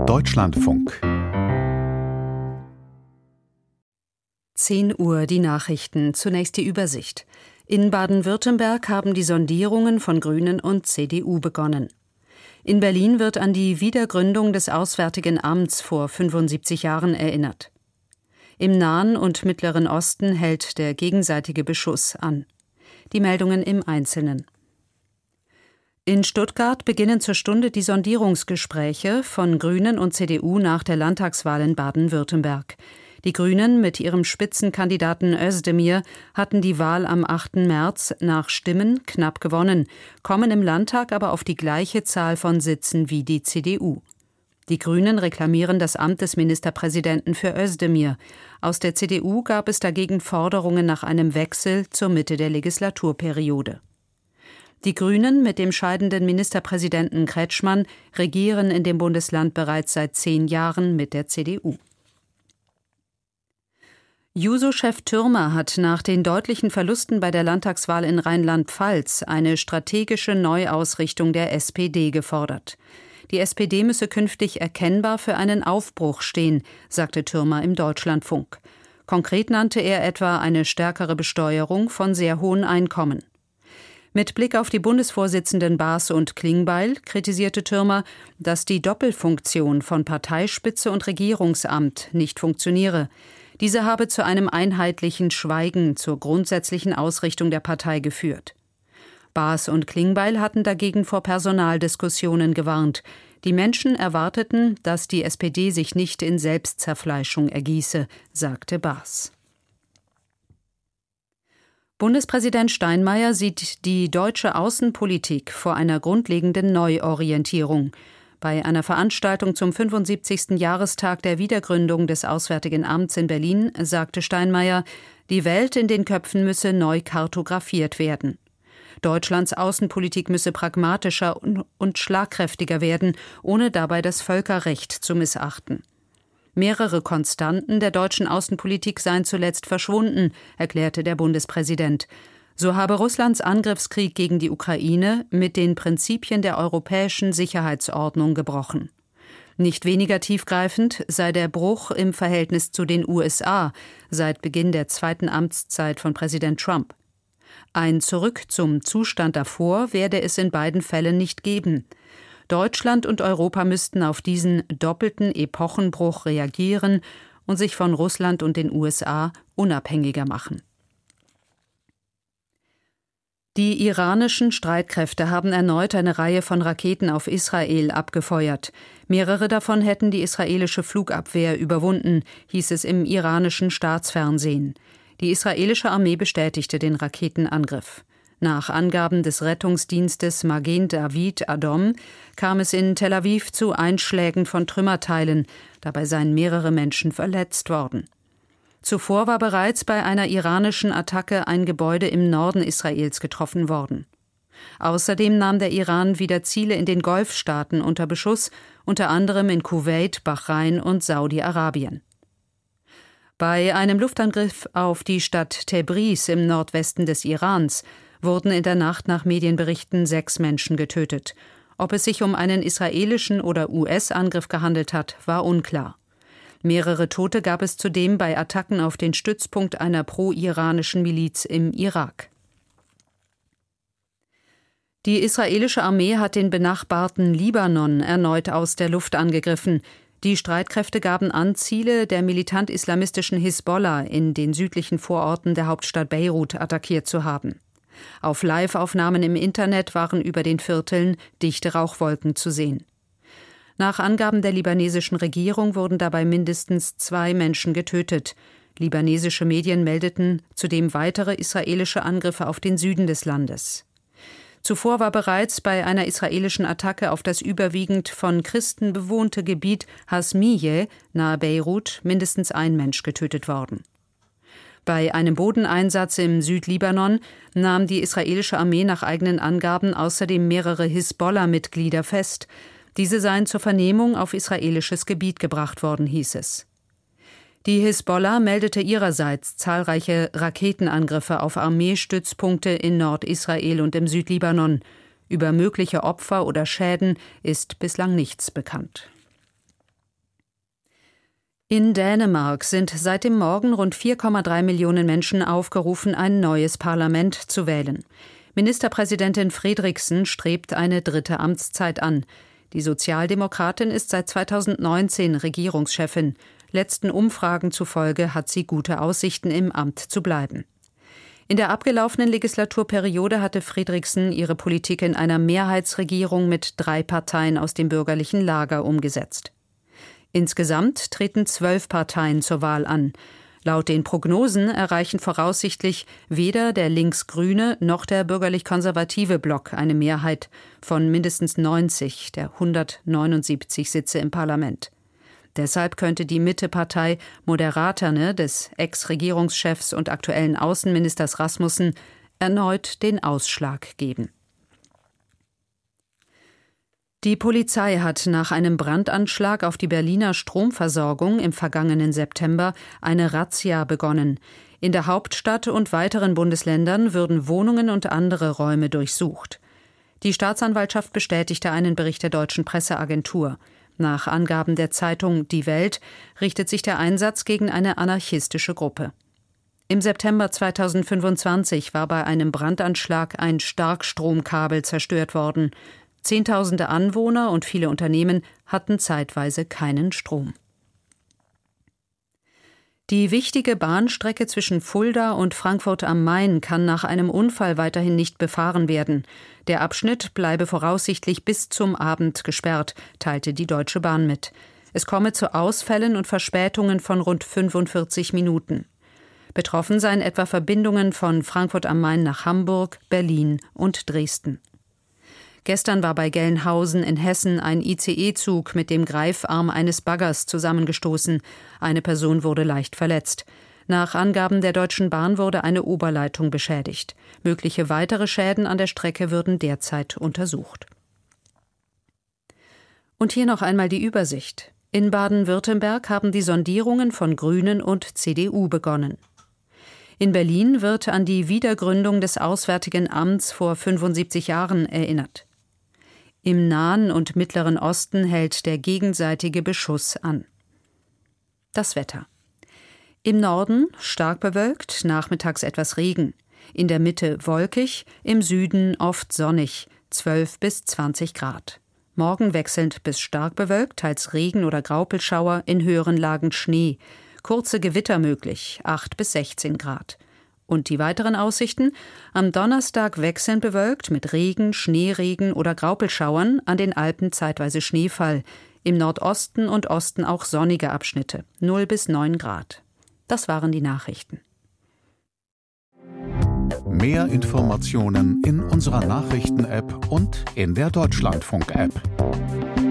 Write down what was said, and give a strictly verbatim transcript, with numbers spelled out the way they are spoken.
Deutschlandfunk. zehn Uhr die Nachrichten. Zunächst die Übersicht. In Baden-Württemberg haben die Sondierungen von Grünen und C D U begonnen. In Berlin wird an die Wiedergründung des Auswärtigen Amts vor fünfundsiebzig Jahren erinnert. Im Nahen und Mittleren Osten hält der gegenseitige Beschuss an. Die Meldungen im Einzelnen. In Stuttgart beginnen zur Stunde die Sondierungsgespräche von Grünen und C D U nach der Landtagswahl in Baden-Württemberg. Die Grünen mit ihrem Spitzenkandidaten Özdemir hatten die Wahl am achten März nach Stimmen knapp gewonnen, kommen im Landtag aber auf die gleiche Zahl von Sitzen wie die C D U. Die Grünen reklamieren das Amt des Ministerpräsidenten für Özdemir. Aus der C D U gab es dagegen Forderungen nach einem Wechsel zur Mitte der Legislaturperiode. Die Grünen mit dem scheidenden Ministerpräsidenten Kretschmann regieren in dem Bundesland bereits seit zehn Jahren mit der C D U. Juso-Chef Thürmer hat nach den deutlichen Verlusten bei der Landtagswahl in Rheinland-Pfalz eine strategische Neuausrichtung der S P D gefordert. Die S P D müsse künftig erkennbar für einen Aufbruch stehen, sagte Thürmer im Deutschlandfunk. Konkret nannte er etwa eine stärkere Besteuerung von sehr hohen Einkommen. Mit Blick auf die Bundesvorsitzenden Baas und Klingbeil kritisierte Thürmer, dass die Doppelfunktion von Parteispitze und Regierungsamt nicht funktioniere. Diese habe zu einem einheitlichen Schweigen zur grundsätzlichen Ausrichtung der Partei geführt. Baas und Klingbeil hatten dagegen vor Personaldiskussionen gewarnt. Die Menschen erwarteten, dass die S P D sich nicht in Selbstzerfleischung ergieße, sagte Baas. Bundespräsident Steinmeier sieht die deutsche Außenpolitik vor einer grundlegenden Neuorientierung. Bei einer Veranstaltung zum fünfundsiebzigsten Jahrestag der Wiedergründung des Auswärtigen Amts in Berlin sagte Steinmeier, die Welt in den Köpfen müsse neu kartografiert werden. Deutschlands Außenpolitik müsse pragmatischer und schlagkräftiger werden, ohne dabei das Völkerrecht zu missachten. Mehrere Konstanten der deutschen Außenpolitik seien zuletzt verschwunden, erklärte der Bundespräsident. So habe Russlands Angriffskrieg gegen die Ukraine mit den Prinzipien der europäischen Sicherheitsordnung gebrochen. Nicht weniger tiefgreifend sei der Bruch im Verhältnis zu den U S A seit Beginn der zweiten Amtszeit von Präsident Trump. Ein Zurück zum Zustand davor werde es in beiden Fällen nicht geben. Deutschland und Europa müssten auf diesen doppelten Epochenbruch reagieren und sich von Russland und den U S A unabhängiger machen. Die iranischen Streitkräfte haben erneut eine Reihe von Raketen auf Israel abgefeuert. Mehrere davon hätten die israelische Flugabwehr überwunden, hieß es im iranischen Staatsfernsehen. Die israelische Armee bestätigte den Raketenangriff. Nach Angaben des Rettungsdienstes Magen David Adom kam es in Tel Aviv zu Einschlägen von Trümmerteilen. Dabei seien mehrere Menschen verletzt worden. Zuvor war bereits bei einer iranischen Attacke ein Gebäude im Norden Israels getroffen worden. Außerdem nahm der Iran wieder Ziele in den Golfstaaten unter Beschuss, unter anderem in Kuwait, Bahrain und Saudi-Arabien. Bei einem Luftangriff auf die Stadt Tebriz im Nordwesten des Irans wurden in der Nacht nach Medienberichten sechs Menschen getötet. Ob es sich um einen israelischen oder U S-Angriff gehandelt hat, war unklar. Mehrere Tote gab es zudem bei Attacken auf den Stützpunkt einer pro-iranischen Miliz im Irak. Die israelische Armee hat den benachbarten Libanon erneut aus der Luft angegriffen. Die Streitkräfte gaben an, Ziele der militant-islamistischen Hisbollah in den südlichen Vororten der Hauptstadt Beirut attackiert zu haben. Auf Live-Aufnahmen im Internet waren über den Vierteln dichte Rauchwolken zu sehen. Nach Angaben der libanesischen Regierung wurden dabei mindestens zwei Menschen getötet. Libanesische Medien meldeten zudem weitere israelische Angriffe auf den Süden des Landes. Zuvor war bereits bei einer israelischen Attacke auf das überwiegend von Christen bewohnte Gebiet Hasmiyeh nahe Beirut mindestens ein Mensch getötet worden. Bei einem Bodeneinsatz im Südlibanon nahm die israelische Armee nach eigenen Angaben außerdem mehrere Hisbollah-Mitglieder fest. Diese seien zur Vernehmung auf israelisches Gebiet gebracht worden, hieß es. Die Hisbollah meldete ihrerseits zahlreiche Raketenangriffe auf Armeestützpunkte in Nordisrael und im Südlibanon. Über mögliche Opfer oder Schäden ist bislang nichts bekannt. In Dänemark sind seit dem Morgen rund vier Komma drei Millionen Menschen aufgerufen, ein neues Parlament zu wählen. Ministerpräsidentin Frederiksen strebt eine dritte Amtszeit an. Die Sozialdemokratin ist seit zweitausendneunzehn Regierungschefin. Letzten Umfragen zufolge hat sie gute Aussichten, im Amt zu bleiben. In der abgelaufenen Legislaturperiode hatte Frederiksen ihre Politik in einer Mehrheitsregierung mit drei Parteien aus dem bürgerlichen Lager umgesetzt. Insgesamt treten zwölf Parteien zur Wahl an. Laut den Prognosen erreichen voraussichtlich weder der links-grüne noch der bürgerlich-konservative Block eine Mehrheit von mindestens neunzig der hundertneunundsiebzig Sitze im Parlament. Deshalb könnte die Mitte-Partei Moderaterne des Ex-Regierungschefs und aktuellen Außenministers Rasmussen erneut den Ausschlag geben. Die Polizei hat nach einem Brandanschlag auf die Berliner Stromversorgung im vergangenen September eine Razzia begonnen. In der Hauptstadt und weiteren Bundesländern würden Wohnungen und andere Räume durchsucht. Die Staatsanwaltschaft bestätigte einen Bericht der deutschen Presseagentur. Nach Angaben der Zeitung Die Welt richtet sich der Einsatz gegen eine anarchistische Gruppe. Im September zweitausendfünfundzwanzig war bei einem Brandanschlag ein Starkstromkabel zerstört worden. Zehntausende Anwohner und viele Unternehmen hatten zeitweise keinen Strom. Die wichtige Bahnstrecke zwischen Fulda und Frankfurt am Main kann nach einem Unfall weiterhin nicht befahren werden. Der Abschnitt bleibe voraussichtlich bis zum Abend gesperrt, teilte die Deutsche Bahn mit. Es komme zu Ausfällen und Verspätungen von rund fünfundvierzig Minuten. Betroffen seien etwa Verbindungen von Frankfurt am Main nach Hamburg, Berlin und Dresden. Gestern war bei Gelnhausen in Hessen ein I C E-Zug mit dem Greifarm eines Baggers zusammengestoßen. Eine Person wurde leicht verletzt. Nach Angaben der Deutschen Bahn wurde eine Oberleitung beschädigt. Mögliche weitere Schäden an der Strecke würden derzeit untersucht. Und hier noch einmal die Übersicht. In Baden-Württemberg haben die Sondierungen von Grünen und C D U begonnen. In Berlin wird an die Wiedergründung des Auswärtigen Amts vor fünfundsiebzig Jahren erinnert. Im Nahen und Mittleren Osten hält der gegenseitige Beschuss an. Das Wetter. Im Norden stark bewölkt, nachmittags etwas Regen. In der Mitte wolkig, im Süden oft sonnig, zwölf bis zwanzig Grad. Morgen wechselnd bis stark bewölkt, teils Regen oder Graupelschauer, in höheren Lagen Schnee. Kurze Gewitter möglich, acht bis sechzehn Grad. Und die weiteren Aussichten? Am Donnerstag wechselnd bewölkt mit Regen, Schneeregen oder Graupelschauern, an den Alpen zeitweise Schneefall. Im Nordosten und Osten auch sonnige Abschnitte, null bis neun Grad. Das waren die Nachrichten. Mehr Informationen in unserer Nachrichten-App und in der Deutschlandfunk-App.